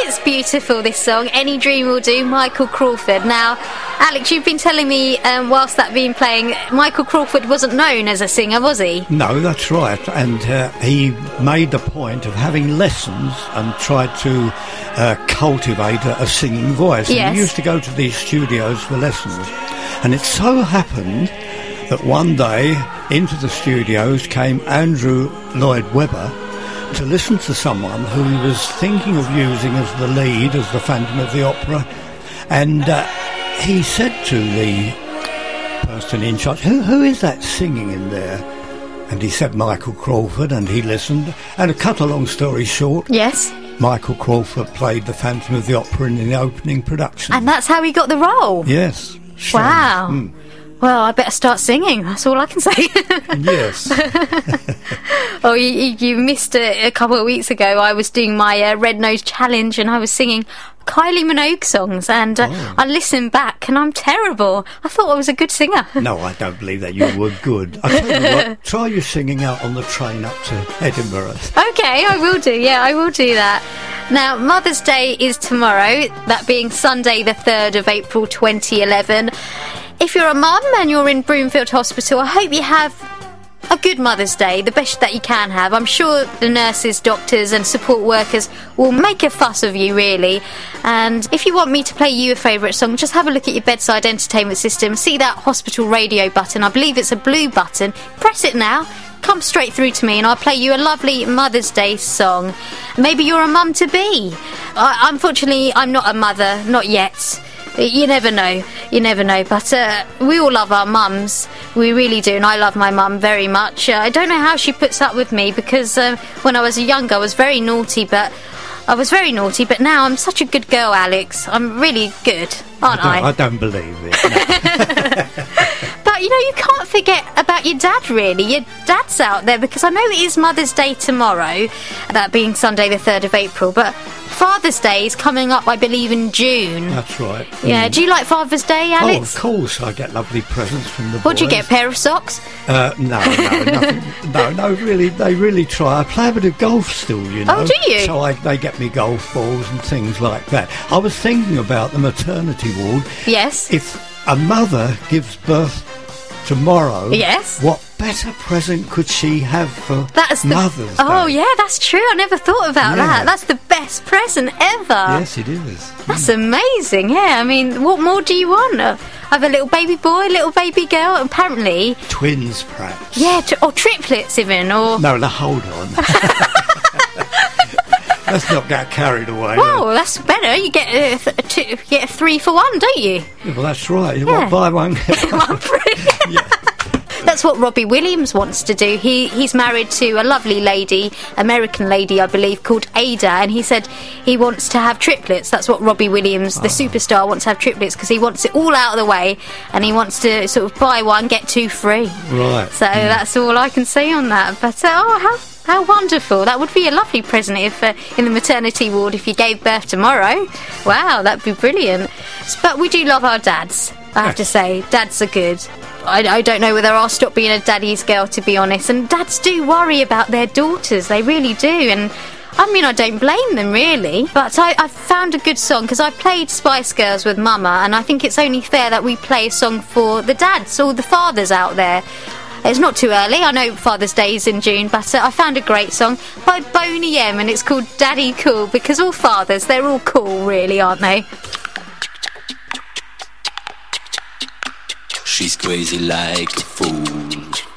It's beautiful, this song. Any Dream Will Do, Michael Crawford. Now, Alex, you've been telling me whilst that been playing, Michael Crawford wasn't known as a singer, was he? No, that's right. And he made the point of having lessons and tried to cultivate a singing voice. Yes. And he used to go to these studios for lessons. And it so happened that one day into the studios came Andrew Lloyd Webber to listen to someone who he was thinking of using as the lead, as the Phantom of the Opera. And he said to the person in charge, who is that singing in there? And he said Michael Crawford, and he listened. And to cut a long story short, yes, Michael Crawford played the Phantom of the Opera in the opening production. And that's how he got the role? Yes. Wow. Mm. Well, I better start singing, that's all I can say. Yes. Oh, you missed it a couple of weeks ago. I was doing my Red Nose Challenge and I was singing Kylie Minogue songs, and I listened back and I'm terrible. I thought I was a good singer. No, I don't believe that. You were good. I tell you what, try your singing out on the train up to Edinburgh. Okay, I will do. Yeah, I will do that. Now, Mother's Day is tomorrow, that being Sunday the 3rd of April 2011. If you're a mum and you're in Broomfield Hospital, I hope you have a good Mother's Day, the best that you can have. I'm sure the nurses, doctors and support workers will make a fuss of you, really. And if you want me to play you a favourite song, just have a look at your bedside entertainment system. See that hospital radio button? I believe it's a blue button. Press it now. Come straight through to me and I'll play you a lovely Mother's Day song. Maybe you're a mum-to-be. Unfortunately, I'm not a mother, not yet. You never know, but we all love our mums, we really do, and I love my mum very much. I don't know how she puts up with me, because when I was younger I was very naughty, but now I'm such a good girl, Alex. I'm really good, aren't I? I don't believe it. No. But, you can't forget about your dad, really. Your dad's out there, because I know it is Mother's Day tomorrow, that being Sunday the 3rd of April, but Father's Day is coming up, I believe, in June. That's right. Yeah, do you like Father's Day, Alex? Oh, of course. I get lovely presents from the boys. What do you get, a pair of socks? No, nothing. No, really, they really try. I play a bit of golf still, Oh, do you? So they get me golf balls and things like that. I was thinking about the maternity ward. Yes. If a mother gives birth tomorrow, yes, what better present could she have for Mother's Day? Oh, yeah, that's true. I never thought about that. That's the best present ever. Yes, it is. That's amazing, yeah. I mean, what more do you want? Have a little baby boy, little baby girl, apparently. Twins, perhaps. Yeah, or triplets even, or... No, hold on. Let's not get carried away. Well, that's better. You get a 3 for 1, don't you? Yeah, well, that's right. Yeah. Buy one, get one free. Yeah. That's what Robbie Williams wants to do. He's married to a lovely lady, American lady, I believe, called Ada, and he said he wants to have triplets. That's what Robbie Williams, the superstar, wants to have triplets, because he wants it all out of the way, and he wants to sort of buy one, get 2 free. Right. So that's all I can say on that. But, how wonderful. That would be a lovely present if in the maternity ward if you gave birth tomorrow. Wow, that'd be brilliant. But we do love our dads, I have to say. Dads are good. I don't know whether I'll stop being a daddy's girl, to be honest. And dads do worry about their daughters. They really do. And I mean, I don't blame them, really. But I've found a good song, because I played Spice Girls with Mama, and I think it's only fair that we play a song for the dads, all the fathers out there. It's not too early. I know Father's Day is in June, but I found a great song by Boney M, and it's called Daddy Cool, because all fathers, they're all cool, really, aren't they? She's crazy like a fool.